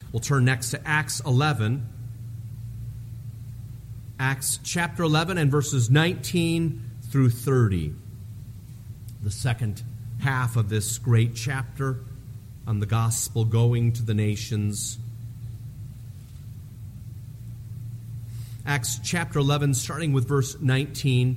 We'll turn next to Acts 11. Acts chapter 11 and verses 19 through 30. The second half of this great chapter on the gospel going to the nations. Acts chapter 11, starting with verse 19.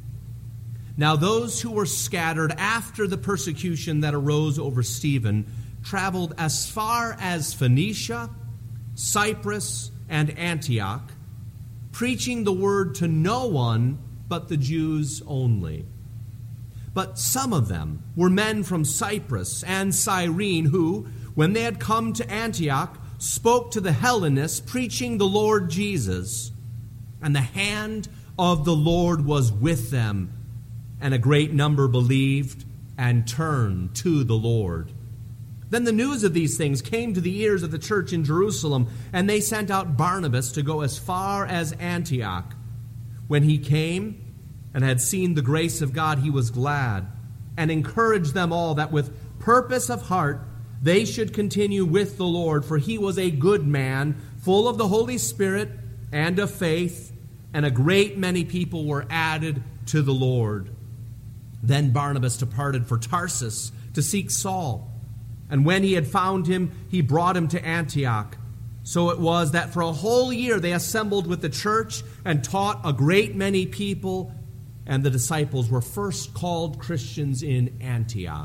Now those who were scattered after the persecution that arose over Stephen traveled as far as Phoenicia, Cyprus, and Antioch, preaching the word to no one but the Jews only. But some of them were men from Cyprus and Cyrene who, when they had come to Antioch, spoke to the Hellenists, preaching the Lord Jesus. And the hand of the Lord was with them, and a great number believed and turned to the Lord. Then the news of these things came to the ears of the church in Jerusalem, and they sent out Barnabas to go as far as Antioch. When he came and had seen the grace of God, he was glad, and encouraged them all that with purpose of heart they should continue with the Lord. For he was a good man, full of the Holy Spirit and of faith, and a great many people were added to the Lord. Then Barnabas departed for Tarsus to seek Saul. And when he had found him, he brought him to Antioch. So it was that for a whole year they assembled with the church and taught a great many people, and the disciples were first called Christians in Antioch.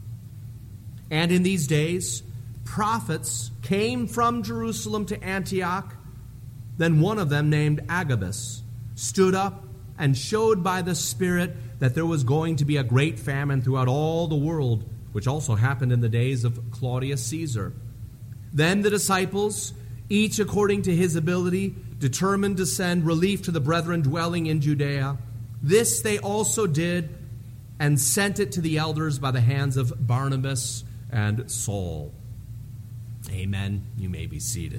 And in these days, prophets came from Jerusalem to Antioch. Then one of them, named Agabus, stood up and showed by the Spirit that there was going to be a great famine throughout all the world, which also happened in the days of Claudius Caesar. Then the disciples, each according to his ability, determined to send relief to the brethren dwelling in Judea. This they also did, and sent it to the elders by the hands of Barnabas and Saul. Amen. You may be seated.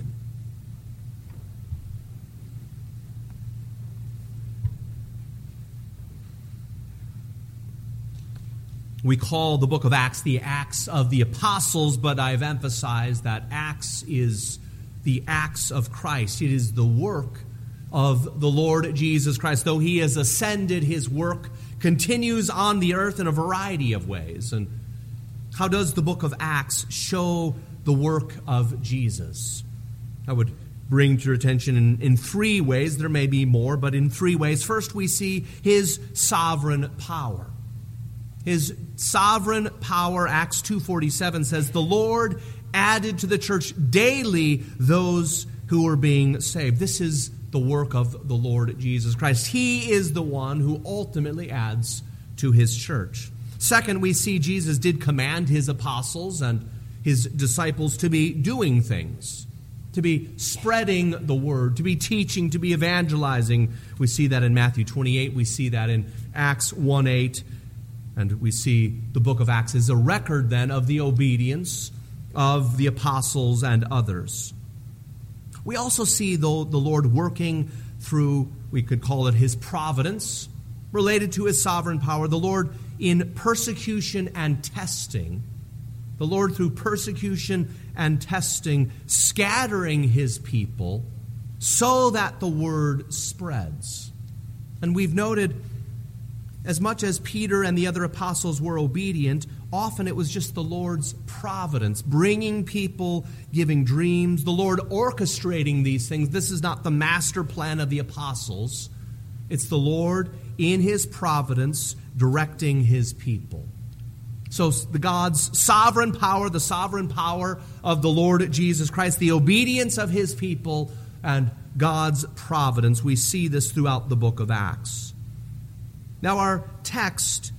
We call the book of Acts the Acts of the Apostles, but I've emphasized that Acts is the acts of Christ. It is the work of the Lord Jesus Christ. Though he has ascended, his work continues on the earth in a variety of ways. And how does the book of Acts show the work of Jesus? I would bring to your attention in three ways. There may be more, but in three ways. First, we see his sovereign power. His sovereign power, Acts 2:47 says, the Lord added to the church daily those who were being saved. This is the work of the Lord Jesus Christ. He is the one who ultimately adds to his church. Second, we see Jesus did command his apostles and his disciples to be doing things, to be spreading the word, to be teaching, to be evangelizing. We see that in Matthew 28. We see that in Acts 1:8. And we see the book of Acts is a record then of the obedience of the apostles and others. We also see the Lord working through, we could call it his providence, related to his sovereign power. The Lord in persecution and testing. The Lord through persecution and testing, scattering his people so that the word spreads. And we've noted, as much as Peter and the other apostles were obedient, often it was just the Lord's providence, bringing people, giving dreams, the Lord orchestrating these things. This is not the master plan of the apostles. It's the Lord in his providence directing his people. So the God's sovereign power, the sovereign power of the Lord Jesus Christ, the obedience of his people, and God's providence. We see this throughout the book of Acts. Now, our text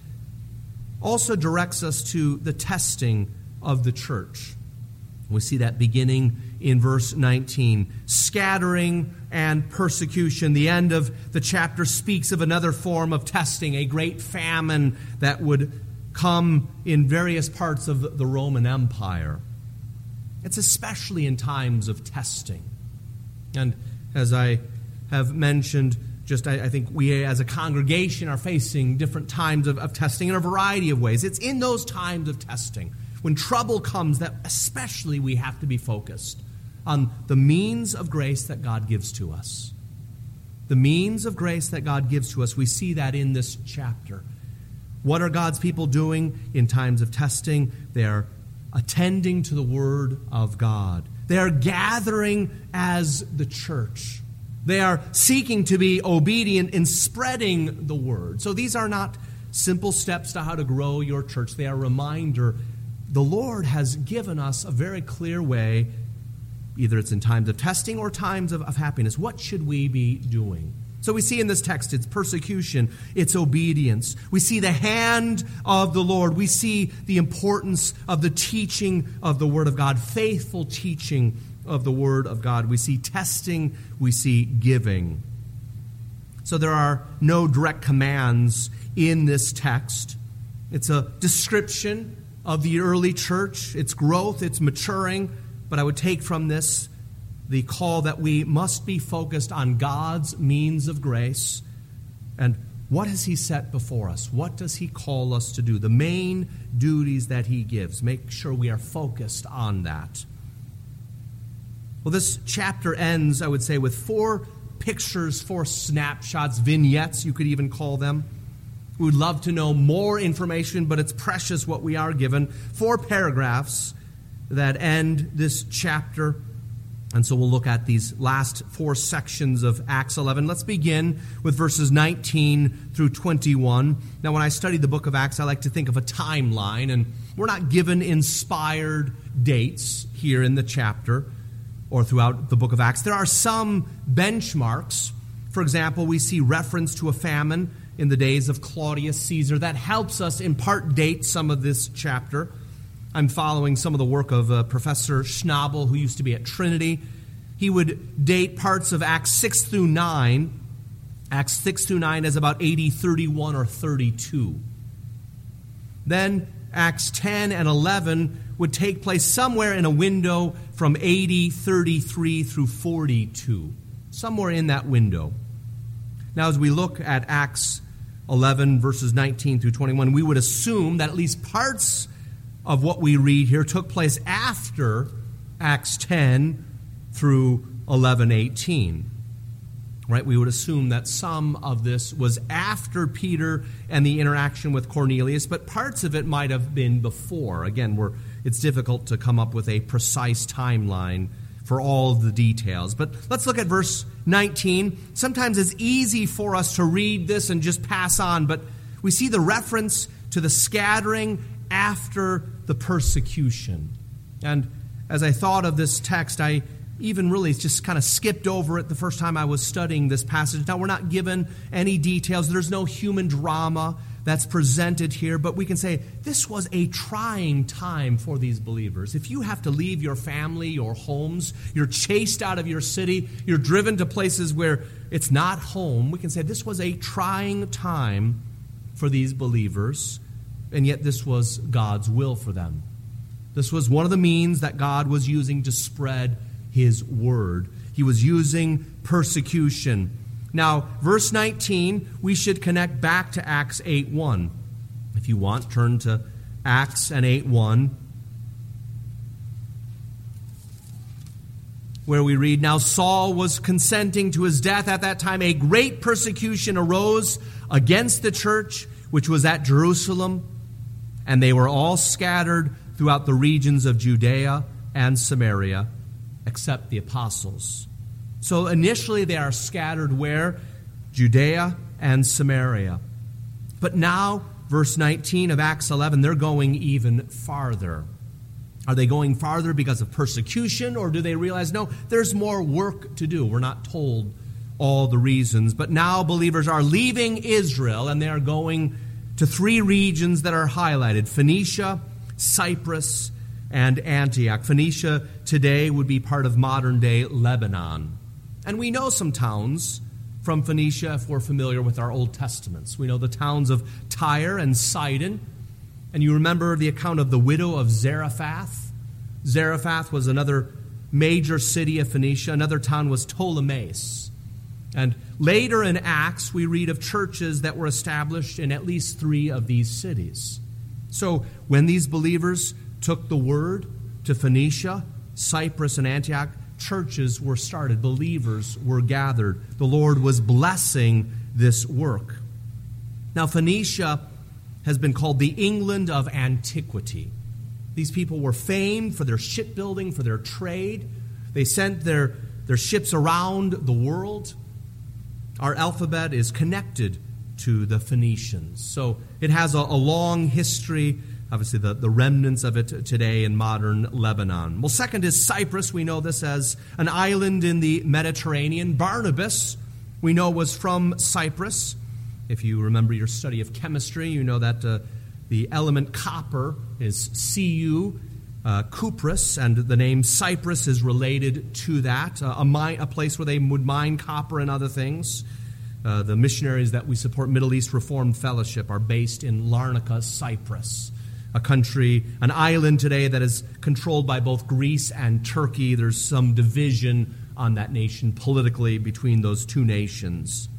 also directs us to the testing of the church. We see that beginning in verse 19. Scattering and persecution. The end of the chapter speaks of another form of testing, a great famine that would come in various parts of the Roman Empire. It's especially in times of testing. And as I have mentioned, I think we as a congregation are facing different times of testing in a variety of ways. It's in those times of testing, when trouble comes, that especially we have to be focused on the means of grace that God gives to us. The means of grace that God gives to us, we see that in this chapter. What are God's people doing in times of testing? They are attending to the Word of God. They are gathering as the church. They are seeking to be obedient in spreading the Word. So these are not simple steps to how to grow your church. They are a reminder the Lord has given us a very clear way. Either it's in times of testing or times of happiness. What should we be doing? So we see in this text, it's persecution, it's obedience. We see the hand of the Lord. We see the importance of the teaching of the Word of God, faithful teaching of the Word of God. We see testing, we see giving. So there are no direct commands in this text. It's a description of the early church, its growth, its maturing. But I would take from this the call that we must be focused on God's means of grace. And what has He set before us? What does He call us to do? The main duties that He gives. Make sure we are focused on that. Well, this chapter ends, I would say, with 4 pictures, 4 snapshots, vignettes, you could even call them. We would love to know more information, but it's precious what we are given. 4 paragraphs that end this chapter. And so we'll look at these last 4 sections of Acts 11. Let's begin with verses 19 through 21. Now, when I study the book of Acts, I like to think of a timeline, and we're not given inspired dates here in the chapter or throughout the book of Acts. There are some benchmarks. For example, we see reference to a famine in the days of Claudius Caesar. That helps us in part date some of this chapter. I'm following some of the work of Professor Schnabel, who used to be at Trinity. He would date parts of Acts 6 through 9. Acts 6 through 9 as about AD 31 or 32. Then Acts 10 and 11 would take place somewhere in a window from AD 33 through 42. Somewhere in that window. Now, as we look at Acts 11, verses 19 through 21, we would assume that at least parts of what we read here took place after Acts 10 through 11:18. Right? We would assume that some of this was after Peter and the interaction with Cornelius, but parts of it might have been before. Again, it's difficult to come up with a precise timeline for all of the details. But let's look at verse 19. Sometimes it's easy for us to read this and just pass on, but we see the reference to the scattering after the persecution. And as I thought of this text, I even really just kind of skipped over it the first time I was studying this passage. Now, we're not given any details. There's no human drama that's presented here, but we can say this was a trying time for these believers. If you have to leave your family, your homes, you're chased out of your city, you're driven to places where it's not home, we can say this was a trying time for these believers, and yet this was God's will for them. This was one of the means that God was using to spread His word. He was using persecution. Now, verse 19, we should connect back to Acts 8:1. If you want, turn to Acts and 8:1, where we read, "Now Saul was consenting to his death. At that time, a great persecution arose against the church, which was at Jerusalem, and they were all scattered throughout the regions of Judea and Samaria, except the apostles." So initially they are scattered where? Judea and Samaria. But now, verse 19 of Acts 11, they're going even farther. Are they going farther because of persecution, or do they realize, no, there's more work to do? We're not told all the reasons. But now believers are leaving Israel, and they are going to 3 regions that are highlighted: Phoenicia, Cyprus, and Antioch. Phoenicia today would be part of modern-day Lebanon. And we know some towns from Phoenicia if we're familiar with our Old Testaments. We know the towns of Tyre and Sidon. And you remember the account of the widow of Zarephath. Zarephath was another major city of Phoenicia. Another town was Ptolemais. And later in Acts, we read of churches that were established in at least 3 of these cities. So when these believers took the word to Phoenicia, Cyprus, and Antioch, churches were started. Believers were gathered. The Lord was blessing this work. Now, Phoenicia has been called the England of antiquity. These people were famed for their shipbuilding, for their trade. They sent their ships around the world. Our alphabet is connected to the Phoenicians. So it has a long history, obviously the remnants of it today in modern Lebanon. Well, second is Cyprus. We know this as an island in the Mediterranean. Barnabas, we know, was from Cyprus. If you remember your study of chemistry, you know that the element copper is Cu, cuprous, and the name Cyprus is related to that, a place where they would mine copper and other things. The missionaries that we support, Middle East Reformed Fellowship, are based in Larnaca, Cyprus, a country, an island today that is controlled by both Greece and Turkey. There's some division on that nation politically between those two nations.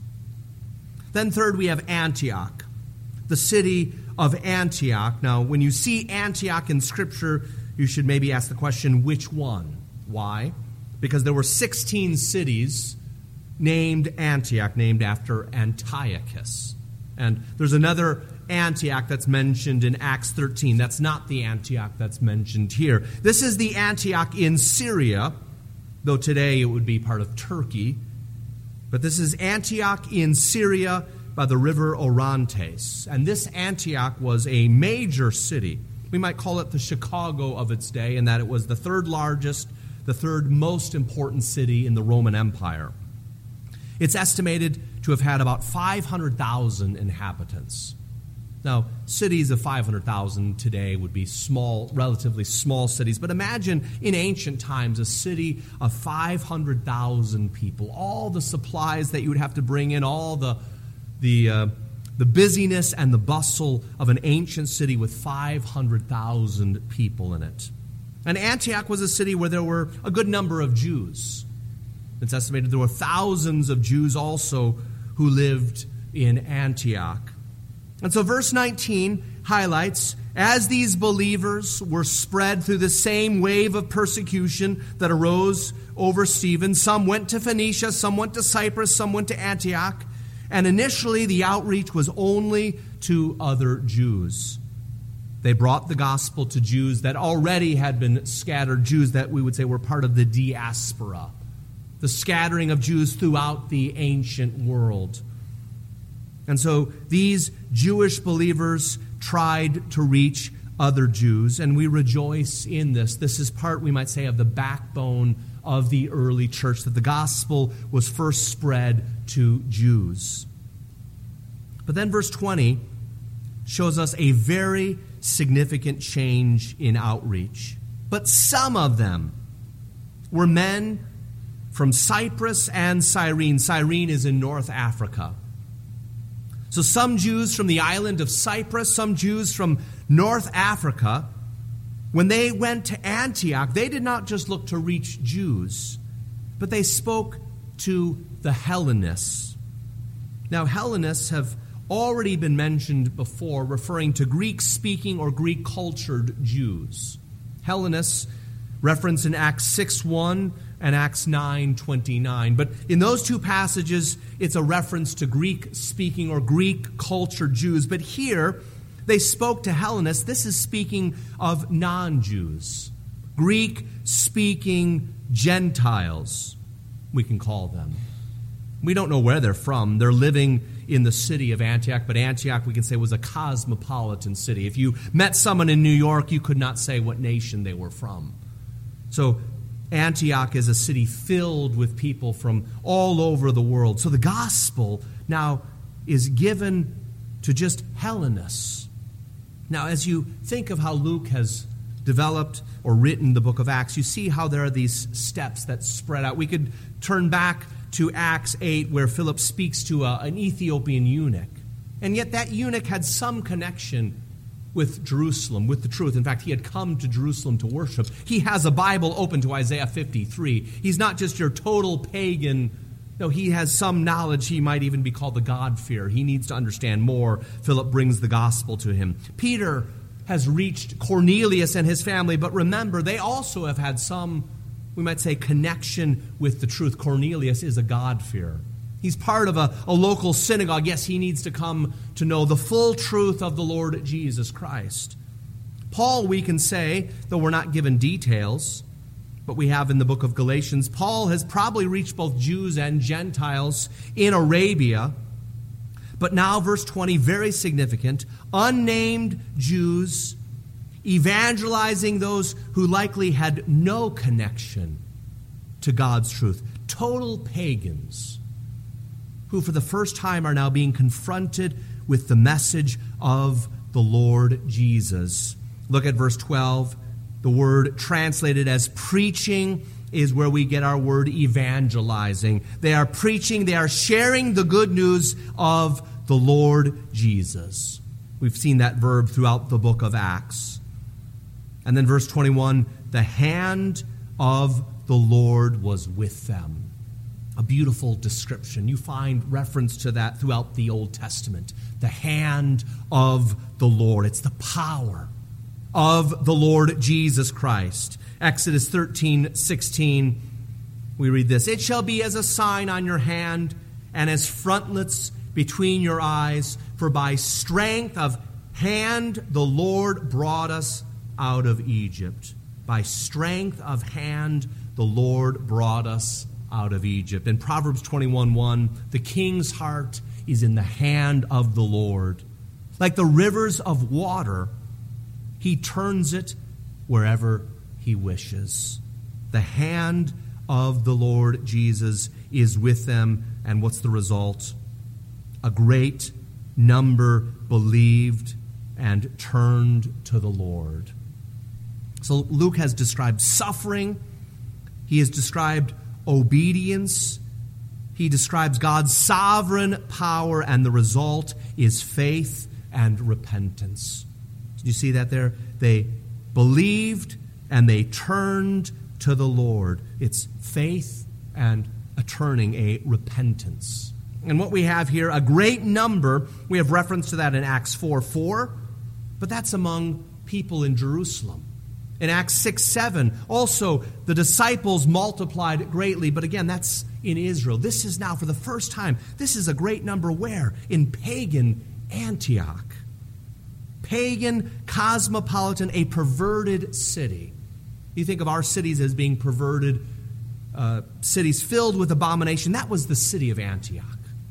Then third, we have Antioch, the city of Antioch. Now, when you see Antioch in Scripture, you should maybe ask the question, which one? Why? Because there were 16 cities named Antioch, named after Antiochus. And there's another Antioch that's mentioned in Acts 13. That's not the Antioch that's mentioned here. This is the Antioch in Syria, though today it would be part of Turkey. But this is Antioch in Syria by the river Orontes. And this Antioch was a major city. We might call it the Chicago of its day, in that it was the third largest, the third most important city in the Roman Empire. It's estimated to have had about 500,000 inhabitants. Now, cities of 500,000 today would be small, relatively small cities. But imagine in ancient times a city of 500,000 people. All the supplies that you would have to bring in, all the busyness and the bustle of an ancient city with 500,000 people in it. And Antioch was a city where there were a good number of Jews. It's estimated there were thousands of Jews also who lived in Antioch. And so verse 19 highlights, as these believers were spread through the same wave of persecution that arose over Stephen, some went to Phoenicia, some went to Cyprus, some went to Antioch, and initially the outreach was only to other Jews. They brought the gospel to Jews that already had been scattered, Jews that we would say were part of the diaspora, the scattering of Jews throughout the ancient world. And so these Jewish believers tried to reach other Jews, and we rejoice in this. This is part, we might say, of the backbone of the early church, that the gospel was first spread to Jews. But then verse 20 shows us a very significant change in outreach. But some of them were men from Cyprus and Cyrene. Cyrene is in North Africa. So some Jews from the island of Cyprus, some Jews from North Africa, when they went to Antioch, they did not just look to reach Jews, but they spoke to the Hellenists. Now, Hellenists have already been mentioned before, referring to Greek-speaking or Greek-cultured Jews. Hellenists referenced in Acts 6:1 and Acts 9:29. But in those two passages, it's a reference to Greek-speaking or Greek-cultured Jews. But here, they spoke to Hellenists. This is speaking of non-Jews, Greek-speaking Gentiles, we can call them. We don't know where they're from. They're living in the city of Antioch, but Antioch, we can say, was a cosmopolitan city. If you met someone in New York, you could not say what nation they were from. So Antioch is a city filled with people from all over the world. So the gospel now is given to just Hellenists. Now, as you think of how Luke has developed or written the book of Acts, you see how there are these steps that spread out. We could turn back to Acts 8, where Philip speaks to an Ethiopian eunuch. And yet that eunuch had some connection with Jerusalem, with the truth. In fact, he had come to Jerusalem to worship. He has a Bible open to Isaiah 53. He's not just your total pagan. No, he has some knowledge. He might even be called the God-fearer. He needs to understand more. Philip brings the gospel to him. Peter has reached Cornelius and his family, but remember, they also have had some, we might say, connection with the truth. Cornelius is a God-fearer. He's part of a local synagogue. Yes, he needs to come to know the full truth of the Lord Jesus Christ. Paul, we can say, though we're not given details, but we have in the book of Galatians, Paul has probably reached both Jews and Gentiles in Arabia. But now, verse 20, very significant, unnamed Jews evangelizing those who likely had no connection to God's truth. Total pagans who for the first time are now being confronted with the message of the Lord Jesus. Look at verse 12. The word translated as preaching is where we get our word evangelizing. They are preaching, they are sharing the good news of the Lord Jesus. We've seen that verb throughout the book of Acts. And then verse 21, the hand of the Lord was with them. A beautiful description. You find reference to that throughout the Old Testament. The hand of the Lord. It's the power of the Lord Jesus Christ. Exodus 13:16, we read this. It shall be as a sign on your hand and as frontlets between your eyes, for by strength of hand the Lord brought us out of Egypt. By strength of hand the Lord brought us out of Egypt. In Proverbs 21:1, the king's heart is in the hand of the Lord. Like the rivers of water, he turns it wherever he wishes. The hand of the Lord Jesus is with them, and what's the result? A great number believed and turned to the Lord. So Luke has described suffering. He has described obedience. He describes God's sovereign power, and the result is faith and repentance. Did you see that there? They believed and they turned to the Lord. It's faith and a turning, a repentance. And what we have here, a great number, we have reference to that in Acts 4:4, but that's among people in Jerusalem. In Acts 6:7, also the disciples multiplied greatly, but again, that's in Israel. This is now for the first time. This is a great number where? In pagan Antioch. Pagan, cosmopolitan, a perverted city. You think of our cities as being perverted, cities filled with abomination. That was the city of Antioch.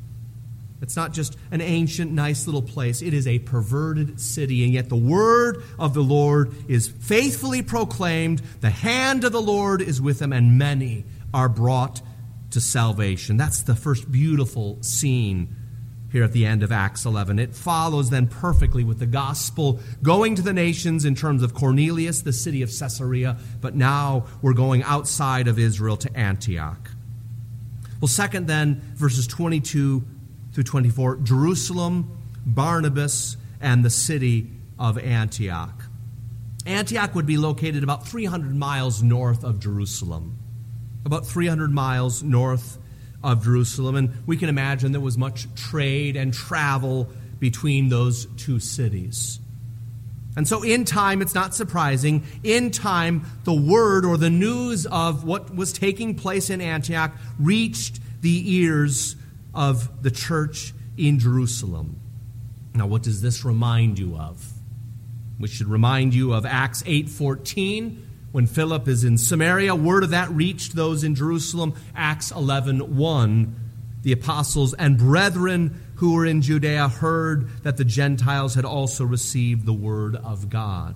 It's not just an ancient, nice little place. It is a perverted city, and yet the word of the Lord is faithfully proclaimed. The hand of the Lord is with them, and many are brought to salvation. That's the first beautiful scene here at the end of Acts 11. It follows then perfectly with the gospel going to the nations in terms of Cornelius, the city of Caesarea, but now we're going outside of Israel to Antioch. Well, second then, verses 22 through 24, Jerusalem, Barnabas, and the city of Antioch. Antioch would be located about 300 miles north of Jerusalem. About 300 miles north of Jerusalem. And we can imagine there was much trade and travel between those two cities. And so in time, it's not surprising, in time, the word or the news of what was taking place in Antioch reached the ears of the church in Jerusalem. Now, what does this remind you of? We should remind you of Acts 8:14, when Philip is in Samaria. Word of that reached those in Jerusalem. Acts 11:1, the apostles and brethren who were in Judea heard that the Gentiles had also received the word of God.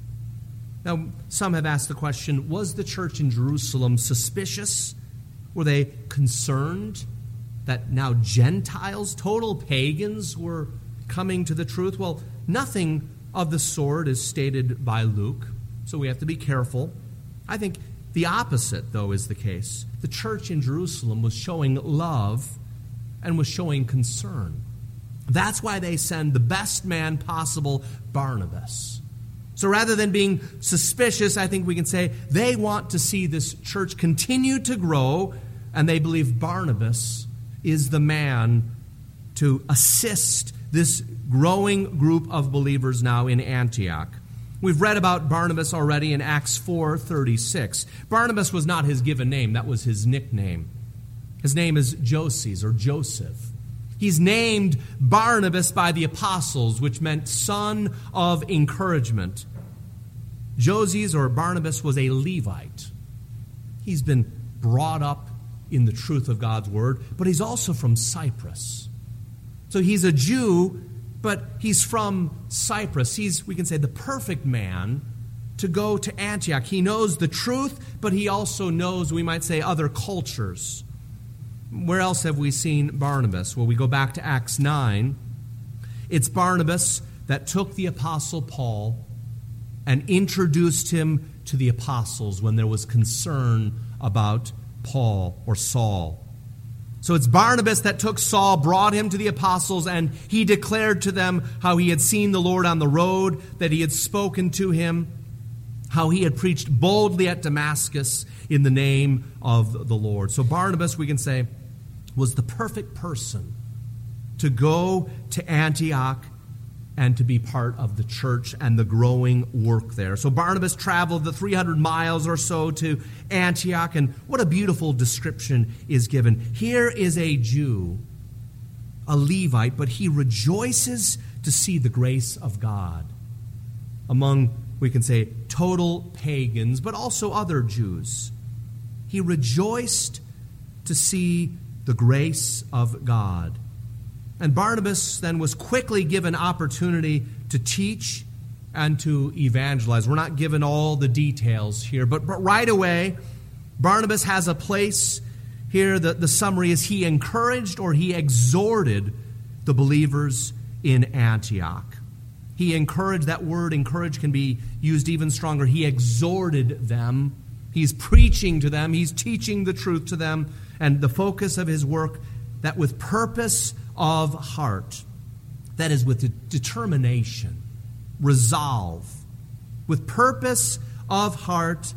Now, some have asked the question, was the church in Jerusalem suspicious? Were they concerned that now Gentiles, total pagans, were coming to the truth? Well, nothing of the sort is stated by Luke, so we have to be careful. I think the opposite, though, is the case. The church in Jerusalem was showing love and was showing concern. That's why they send the best man possible, Barnabas. So rather than being suspicious, I think we can say they want to see this church continue to grow, and they believe Barnabas is the man to assist this growing group of believers now in Antioch. We've read about Barnabas already in Acts 4:36. Barnabas was not his given name. That was his nickname. His name is Joses, or Joseph. He's named Barnabas by the apostles, which meant son of encouragement. Joses, or Barnabas, was a Levite. He's been brought up in the truth of God's word, but he's also from Cyprus. So he's a Jew, but he's from Cyprus. He's, we can say, the perfect man to go to Antioch. He knows the truth, but he also knows, we might say, other cultures. Where else have we seen Barnabas? Well, we go back to Acts 9. It's Barnabas that took the apostle Paul and introduced him to the apostles when there was concern about Paul or Saul. So it's Barnabas that took Saul, brought him to the apostles, and he declared to them how he had seen the Lord on the road, that he had spoken to him, how he had preached boldly at Damascus in the name of the Lord. So Barnabas, we can say, was the perfect person to go to Antioch and to be part of the church and the growing work there. So Barnabas traveled the 300 miles or so to Antioch, and what a beautiful description is given. Here is a Jew, a Levite, but he rejoices to see the grace of God among, we can say, total pagans, but also other Jews. He rejoiced to see the grace of God. And Barnabas then was quickly given opportunity to teach and to evangelize. We're not given all the details here, but right away, Barnabas has a place here. The summary is he encouraged or he exhorted the believers in Antioch. He encouraged, that word encourage can be used even stronger. He exhorted them. He's preaching to them. He's teaching the truth to them. And the focus of his work, that with purpose of heart, that is with determination, resolve, with purpose of heart,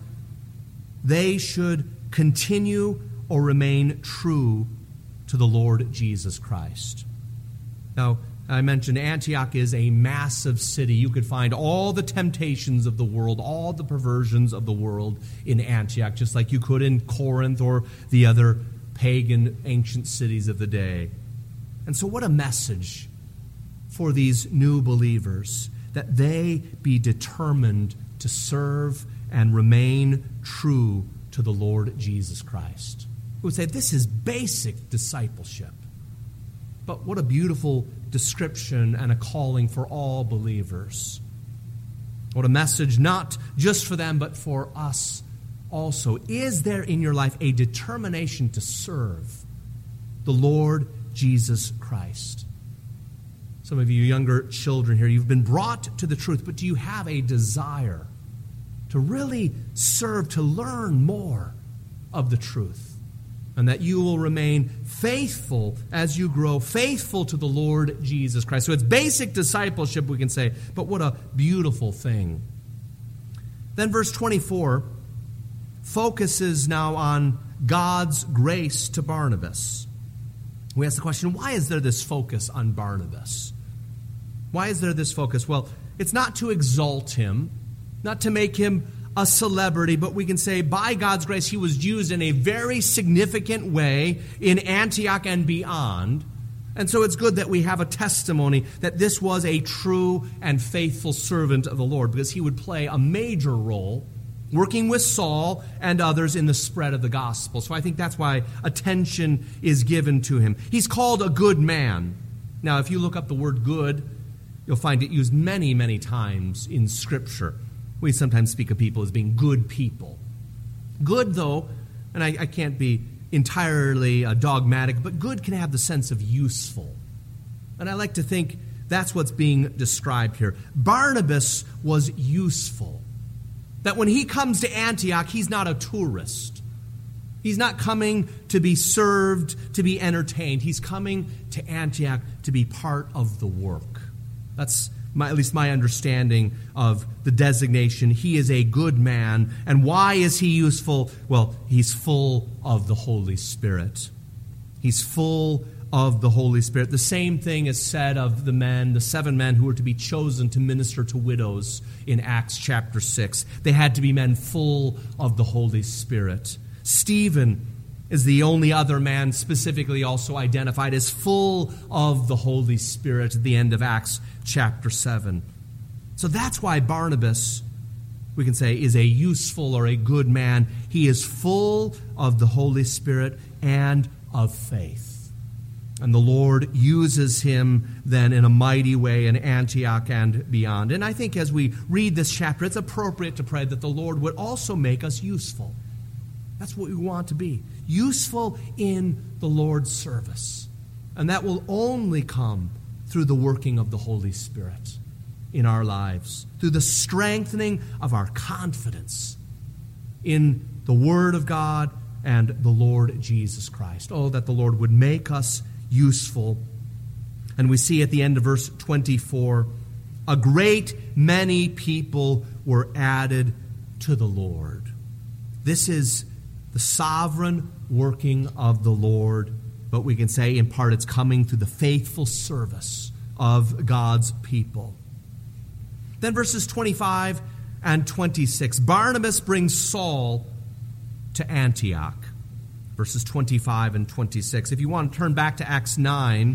they should continue or remain true to the Lord Jesus Christ. Now, I mentioned Antioch is a massive city. You could find all the temptations of the world, all the perversions of the world in Antioch, just like you could in Corinth or the other pagan ancient cities of the day. And so what a message for these new believers, that they be determined to serve and remain true to the Lord Jesus Christ. We would say this is basic discipleship. But what a beautiful description and a calling for all believers. What a message, not just for them, but for us also. Is there in your life a determination to serve the Lord Jesus Christ? Some of you younger children here, you've been brought to the truth, but do you have a desire to really serve, to learn more of the truth? And that you will remain faithful as you grow, faithful to the Lord Jesus Christ. So it's basic discipleship, we can say, but what a beautiful thing. Then verse 24 focuses now on God's grace to Barnabas. We ask the question, why is there this focus on Barnabas? Why is there this focus? Well, it's not to exalt him, not to make him a celebrity, but we can say by God's grace he was used in a very significant way in Antioch and beyond. And so it's good that we have a testimony that this was a true and faithful servant of the Lord, because he would play a major role working with Saul and others in the spread of the gospel. So I think that's why attention is given to him. He's called a good man. Now, if you look up the word good, you'll find it used many, many times in Scripture. We sometimes speak of people as being good people. Good, though, and I can't be entirely dogmatic, but good can have the sense of useful. And I like to think that's what's being described here. Barnabas was useful. That when he comes to Antioch, he's not a tourist. He's not coming to be served, to be entertained. He's coming to Antioch to be part of the work. That's at least my understanding of the designation. He is a good man. And why is he useful? Well, he's full of the Holy Spirit. He's full of the Holy Spirit. The same thing is said of the 7 men who were to be chosen to minister to widows in Acts chapter 6. They had to be men full of the Holy Spirit. Stephen is the only other man specifically also identified as full of the Holy Spirit at the end of Acts chapter 7. So that's why Barnabas, we can say, is a useful or a good man. He is full of the Holy Spirit and of faith. And the Lord uses him then in a mighty way in Antioch and beyond. And I think as we read this chapter, it's appropriate to pray that the Lord would also make us useful. That's what we want to be. Useful in the Lord's service. And that will only come through the working of the Holy Spirit in our lives, through the strengthening of our confidence in the Word of God and the Lord Jesus Christ. Oh, that the Lord would make us useful. And we see at the end of verse 24, a great many people were added to the Lord. This is the sovereign working of the Lord, but we can say in part it's coming through the faithful service of God's people. Then verses 25 and 26, Barnabas brings Saul to Antioch. Verses 25 and 26. If you want to turn back to Acts 9,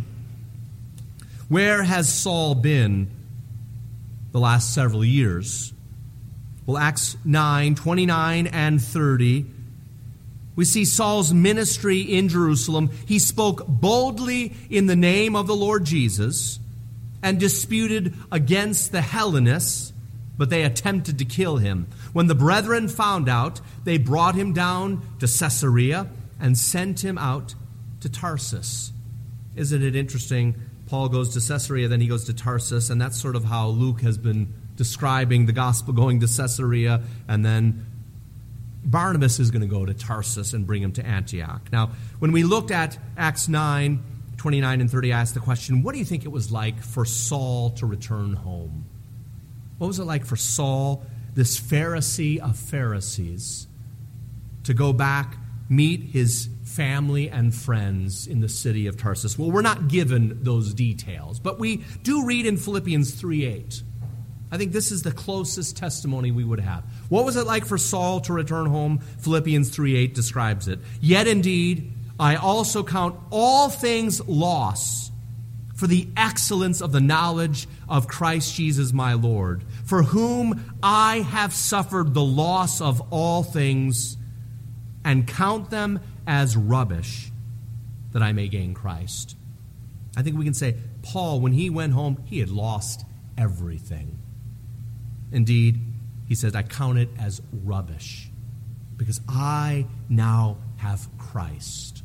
where has Saul been the last several years? Well, Acts 9, 29 and 30, we see Saul's ministry in Jerusalem. He spoke boldly in the name of the Lord Jesus and disputed against the Hellenists, but they attempted to kill him. When the brethren found out, they brought him down to Caesarea and sent him out to Tarsus. Isn't it interesting? Paul goes to Caesarea, then he goes to Tarsus, and that's sort of how Luke has been describing the gospel, going to Caesarea, and then Barnabas is going to go to Tarsus and bring him to Antioch. Now, when we looked at Acts 9, 29 and 30, I asked the question, what do you think it was like for Saul to return home? What was it like for Saul, this Pharisee of Pharisees, to go back, meet his family and friends in the city of Tarsus? Well, we're not given those details, but we do read in Philippians 3:8. I think this is the closest testimony we would have. What was it like for Saul to return home? Philippians 3:8 describes it. Yet indeed, I also count all things loss for the excellence of the knowledge of Christ Jesus my Lord, for whom I have suffered the loss of all things, and count them as rubbish, that I may gain Christ. I think we can say, Paul, when he went home, he had lost everything. Indeed, he says, I count it as rubbish, because I now have Christ.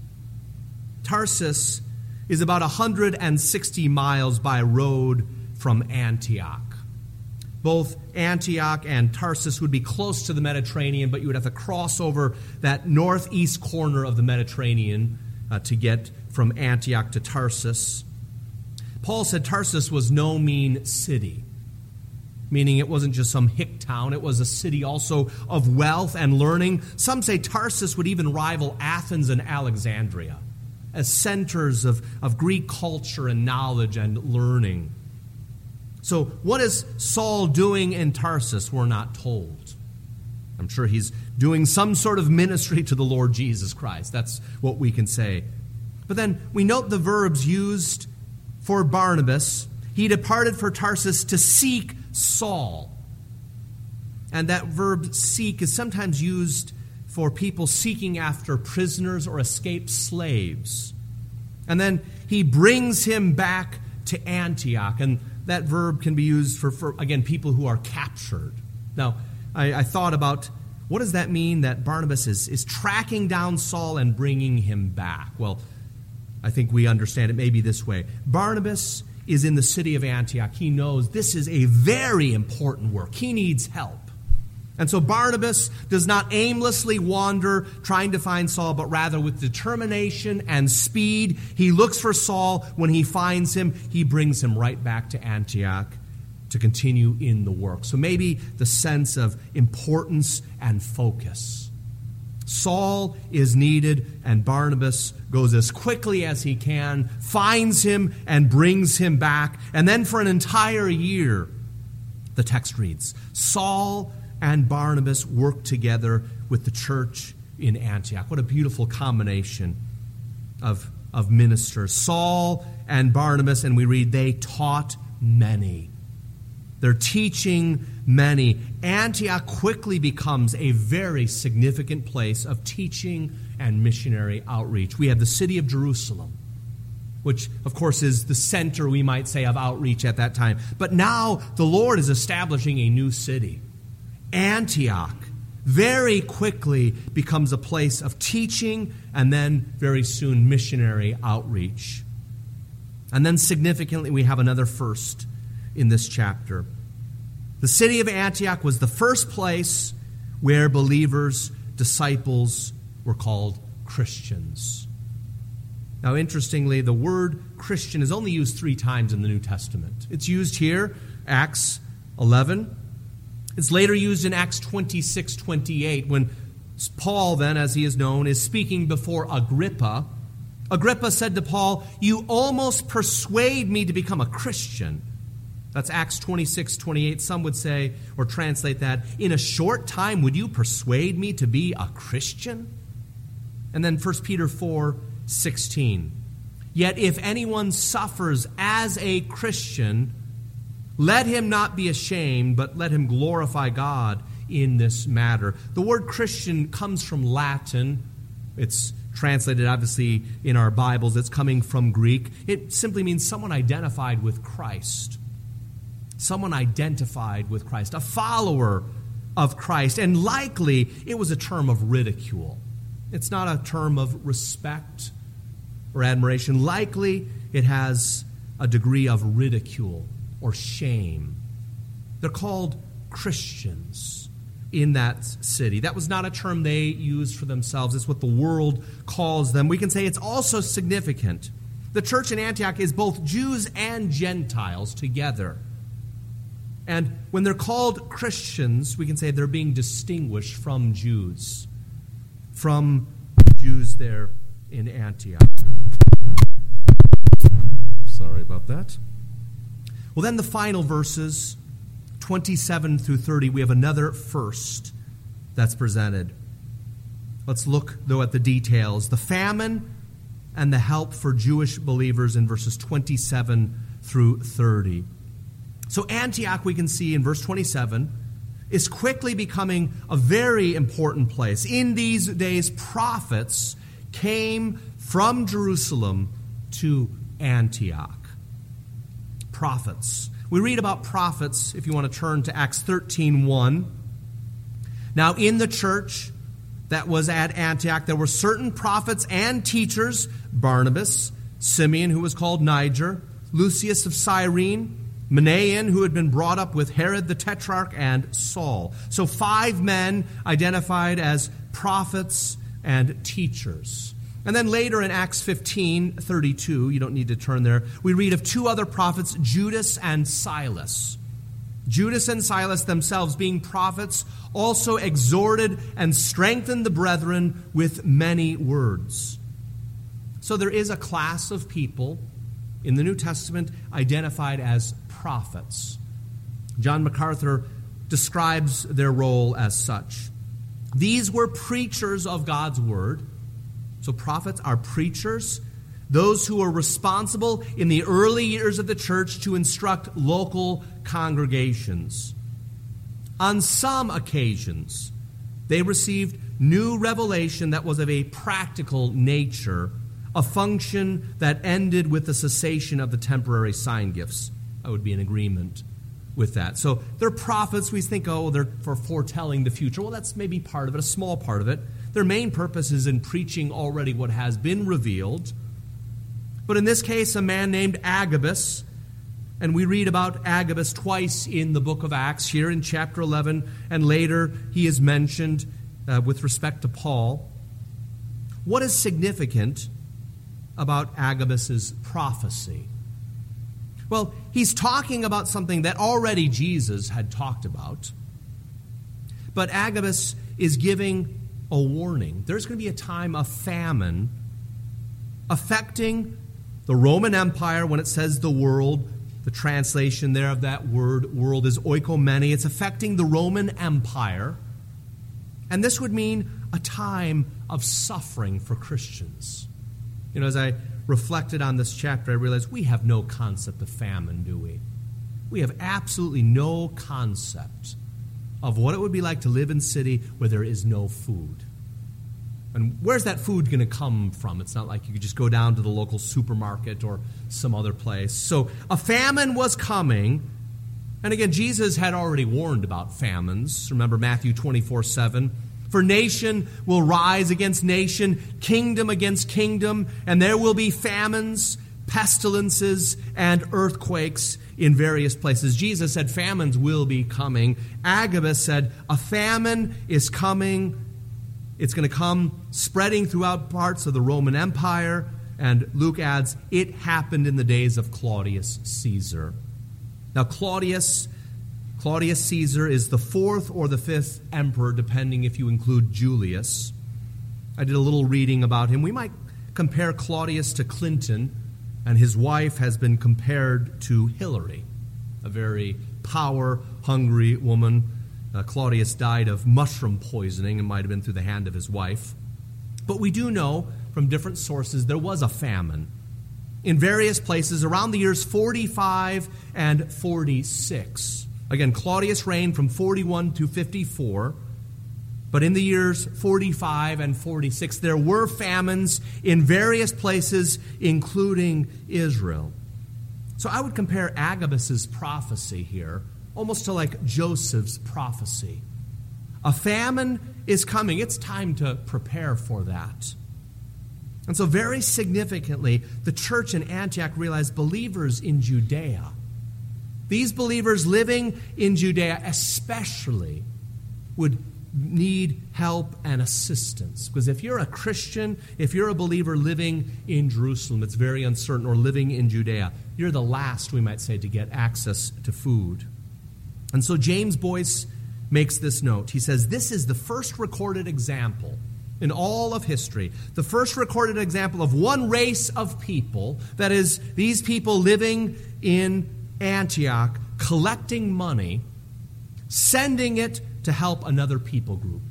Tarsus is about 160 miles by road from Antioch. Both Antioch and Tarsus would be close to the Mediterranean, but you would have to cross over that northeast corner of the Mediterranean to get from Antioch to Tarsus. Paul said Tarsus was no mean city, meaning it wasn't just some hick town. It was a city also of wealth and learning. Some say Tarsus would even rival Athens and Alexandria as centers of Greek culture and knowledge and learning. So what is Saul doing in Tarsus? We're not told. I'm sure he's doing some sort of ministry to the Lord Jesus Christ. That's what we can say. But then we note the verbs used for Barnabas. He departed for Tarsus to seek Saul. And that verb seek is sometimes used for people seeking after prisoners or escaped slaves. And then he brings him back to Antioch. And that verb can be used for again, people who are captured. Now, I thought about, what does that mean that Barnabas is tracking down Saul and bringing him back? Well, I think we understand it maybe this way. Barnabas is in the city of Antioch. He knows this is a very important work. He needs help. And so Barnabas does not aimlessly wander trying to find Saul, but rather with determination and speed, he looks for Saul. When he finds him, he brings him right back to Antioch to continue in the work. So maybe the sense of importance and focus. Saul is needed, and Barnabas goes as quickly as he can, finds him, and brings him back. And then for an entire year, the text reads, Saul and Barnabas worked together with the church in Antioch. What a beautiful combination of ministers. Saul and Barnabas, and we read, they taught many. They're teaching many. Antioch quickly becomes a very significant place of teaching and missionary outreach. We have the city of Jerusalem, which, of course, is the center, we might say, of outreach at that time. But now the Lord is establishing a new city. Antioch very quickly becomes a place of teaching and then very soon missionary outreach. And then significantly, we have another first in this chapter. The city of Antioch was the first place where believers, disciples, were called Christians. Now, interestingly, the word Christian is only used 3 times in the New Testament. It's used here, Acts 11. It's later used in Acts 26:28, when Paul, then, as he is known, is speaking before Agrippa. Agrippa said to Paul, "You almost persuade me to become a Christian." That's Acts 26:28. Some would say, or translate that, "In a short time, would you persuade me to be a Christian?" And then 1 Peter 4:16. "Yet if anyone suffers as a Christian, let him not be ashamed, but let him glorify God in this matter." The word Christian comes from Latin. It's translated, obviously, in our Bibles. It's coming from Greek. It simply means someone identified with Christ. Someone identified with Christ, a follower of Christ. And likely, it was a term of ridicule. It's not a term of respect or admiration. Likely, it has a degree of ridicule or shame. They're called Christians in that city. That was not a term they used for themselves. It's what the world calls them. We can say it's also significant. The church in Antioch is both Jews and Gentiles together. And when they're called Christians, we can say they're being distinguished from Jews. From Jews there in Antioch. Sorry about that. Well, then the final verses, 27 through 30, we have another first that's presented. Let's look, though, at the details. The famine and the help for Jewish believers in verses 27 through 30. So Antioch, we can see in verse 27, is quickly becoming a very important place. In these days, prophets came from Jerusalem to Antioch. Prophets. We read about prophets, if you want to turn to Acts 13:1. Now, in the church that was at Antioch, there were certain prophets and teachers: Barnabas, Simeon, who was called Niger, Lucius of Cyrene, Manaen, who had been brought up with Herod the Tetrarch, and Saul. So 5 men identified as prophets and teachers. And then later in Acts 15:32, you don't need to turn there, we read of 2 other prophets, Judas and Silas. Judas and Silas themselves, being prophets, also exhorted and strengthened the brethren with many words. So there is a class of people in the New Testament identified as prophets. John MacArthur describes their role as such. These were preachers of God's word. So prophets are preachers, those who were responsible in the early years of the church to instruct local congregations. On some occasions, they received new revelation that was of a practical nature, a function that ended with the cessation of the temporary sign gifts. I would be in agreement with that. So they're prophets. We think, they're for foretelling the future. Well, that's maybe part of it, a small part of it. Their main purpose is in preaching already what has been revealed. But in this case, a man named Agabus, and we read about Agabus twice in the book of Acts, here in chapter 11, and later he is mentioned with respect to Paul. What is significant about Agabus's prophecy? Well, he's talking about something that already Jesus had talked about. But Agabus is giving a warning. There's going to be a time of famine affecting the Roman Empire. When it says the world, the translation there of that word, world, is oikomene. It's affecting the Roman Empire. And this would mean a time of suffering for Christians. You know, as I reflected on this chapter, I realized we have no concept of famine, do we? We have absolutely no concept of what it would be like to live in a city where there is no food. And where's that food going to come from? It's not like you could just go down to the local supermarket or some other place. So a famine was coming. And again, Jesus had already warned about famines. Remember Matthew 24:7. For nation will rise against nation, kingdom against kingdom, and there will be famines, pestilences, and earthquakes in various places. Jesus said famines will be coming. Agabus said a famine is coming. It's going to come spreading throughout parts of the Roman Empire. And Luke adds, it happened in the days of Claudius Caesar. Now, Claudius Caesar is the fourth or the fifth emperor, depending if you include Julius. I did a little reading about him. We might compare Claudius to Clinton, and his wife has been compared to Hillary, a very power-hungry woman. Claudius died of mushroom poisoning. It might have been through the hand of his wife. But we do know from different sources there was a famine in various places around the years 45 and 46. Again, Claudius reigned from 41 to 54. But in the years 45 and 46, there were famines in various places, including Israel. So I would compare Agabus's prophecy here almost to like Joseph's prophecy. A famine is coming. It's time to prepare for that. And so very significantly, the church in Antioch realized believers in Judea, these believers living in Judea especially, would need help and assistance. Because if you're a Christian, if you're a believer living in Jerusalem, it's very uncertain, or living in Judea, you're the last, we might say, to get access to food. And so James Boyce makes this note. He says, this is the first recorded example in all of history, the first recorded example of one race of people, that is, these people living in Antioch, collecting money, sending it to help another people group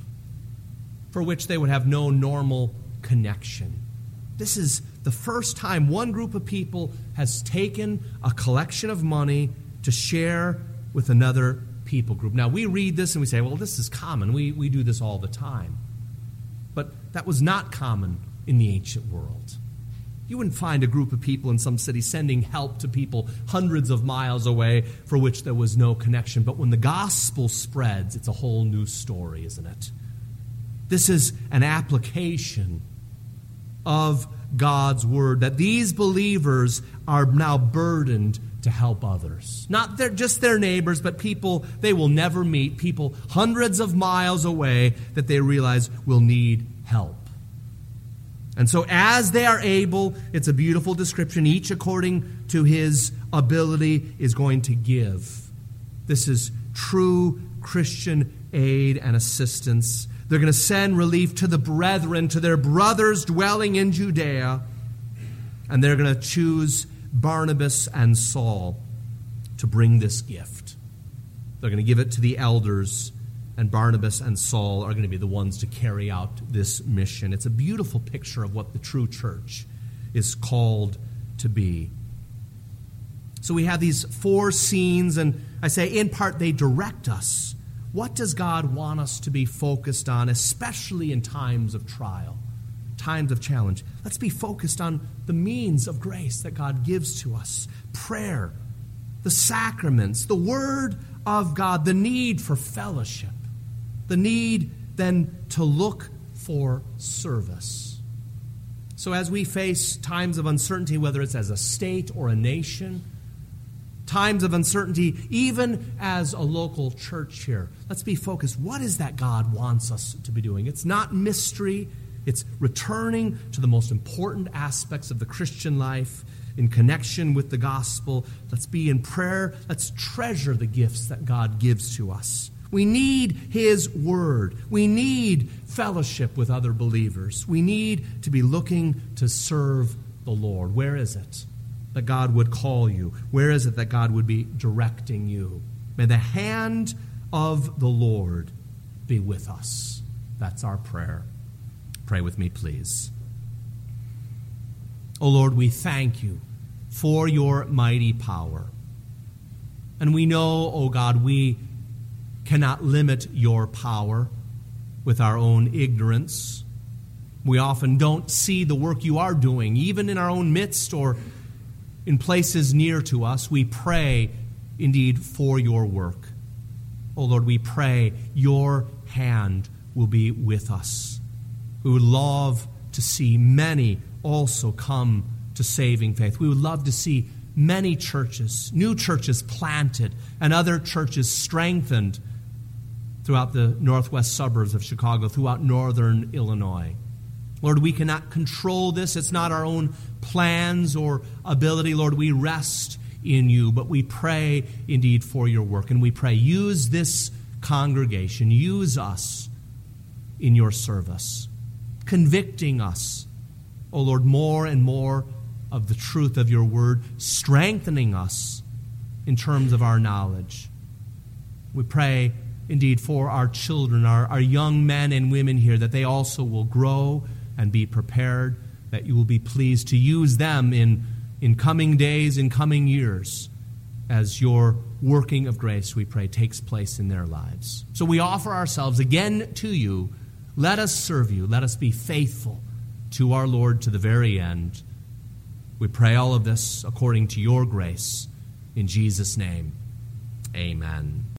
for which they would have no normal connection. This is the first time one group of people has taken a collection of money to share with another people group. Now, we read this and we say, well, this is common. We do this all the time. But that was not common in the ancient world. You wouldn't find a group of people in some city sending help to people hundreds of miles away for which there was no connection. But when the gospel spreads, it's a whole new story, isn't it? This is an application of God's word, that these believers are now burdened to help others. Not just their neighbors, but people they will never meet, people hundreds of miles away that they realize will need help. And so as they are able, it's a beautiful description, each according to his ability is going to give. This is true Christian aid and assistance. They're going to send relief to the brethren, to their brothers dwelling in Judea, and they're going to choose Barnabas and Saul to bring this gift. They're going to give it to the elders, and Barnabas and Saul are going to be the ones to carry out this mission. It's a beautiful picture of what the true church is called to be. So we have these four scenes, and I say in part they direct us. What does God want us to be focused on, especially in times of trial, times of challenge? Let's be focused on the means of grace that God gives to us. Prayer, the sacraments, the Word of God, the need for fellowship, the need then to look for service. So as we face times of uncertainty, whether it's as a state or a nation, times of uncertainty, even as a local church here, let's be focused. What is that God wants us to be doing? It's not mystery. It's returning to the most important aspects of the Christian life in connection with the gospel. Let's be in prayer. Let's treasure the gifts that God gives to us. We need his word. We need fellowship with other believers. We need to be looking to serve the Lord. Where is it that God would call you? Where is it that God would be directing you? May the hand of the Lord be with us. That's our prayer. Pray with me, please. O Lord, we thank you for your mighty power. And we know, O God, we cannot limit your power with our own ignorance. We often don't see the work you are doing, even in our own midst or in places near to us. We pray, indeed, for your work. Oh Lord, we pray your hand will be with us. We would love to see many also come to saving faith. We would love to see many churches, new churches planted, and other churches strengthened throughout the northwest suburbs of Chicago, throughout northern Illinois. Lord, we cannot control this. It's not our own plans or ability. Lord, we rest in you, but we pray indeed for your work. And we pray, use this congregation, use us in your service, convicting us, O Lord, more and more of the truth of your word, strengthening us in terms of our knowledge. We pray indeed for our children, our young men and women here, that they also will grow and be prepared, that you will be pleased to use them in coming days, in coming years, as your working of grace, we pray, takes place in their lives. So we offer ourselves again to you. Let us serve you. Let us be faithful to our Lord to the very end. We pray all of this according to your grace. In Jesus' name, amen.